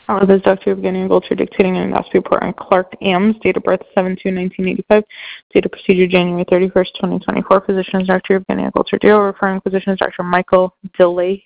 This is Dr. Evgenia Golcher dictating an endoscopy report on Clark Ames, date of birth 7/2/1985, date of procedure January 31st, 2024. Physician is Dr. Evgenia Golcher Dio. Referring physician is Dr. Michael DeLay.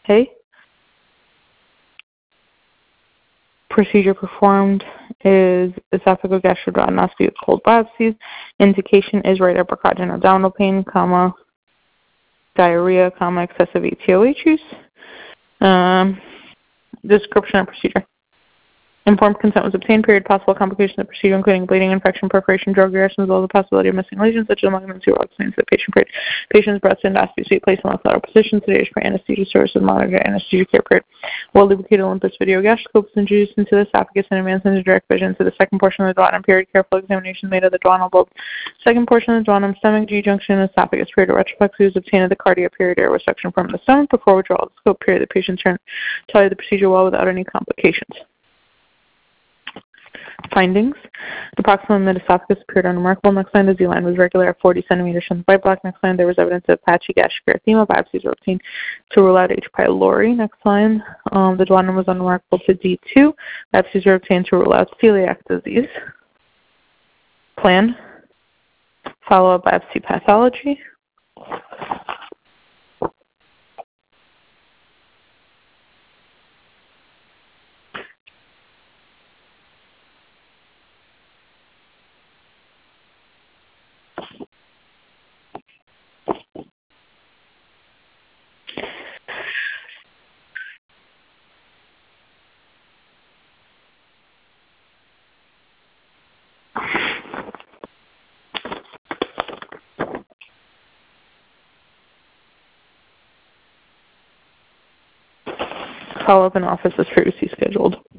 Procedure performed is esophagogastroduodenoscopy with cold biopsies. Indication is right upper quadrant abdominal pain, diarrhea, excessive ATOH use. Description of procedure. Informed consent was obtained. Period. Possible complications of the procedure, including bleeding, infection, perforation, drug reaction, as well as the possibility of missing lesions, such as malignancy or explains the patient. Period. Patient's breast endoscopy suite placed in lateral position. Sedation for anesthesia services. Monitor anesthesia care. Period. Well lubricated Olympus video gastroscope was introduced into the esophagus and advanced into direct vision to the second portion of the duodenum. Period. Careful examination made of the duodenal bulb. Second portion of the duodenum, stomach, G junction, and esophagus. Period. Retroflexy was obtained at the cardia. Period. Air was suction from the stomach before withdrawal of the scope. Period. The patient tolerated the procedure well without any complications. Findings. The proximal mid-esophagus appeared unremarkable. Next line, the Z-line was regular at 40 centimeters from the bite block. Next line, there was evidence of patchy gastric erythema. Biopsies were obtained to rule out H. pylori. Next line, the duodenum was unremarkable to D2. Biopsies were obtained to rule out celiac disease. Plan. Follow-up biopsy pathology. Follow-up in office as previously scheduled.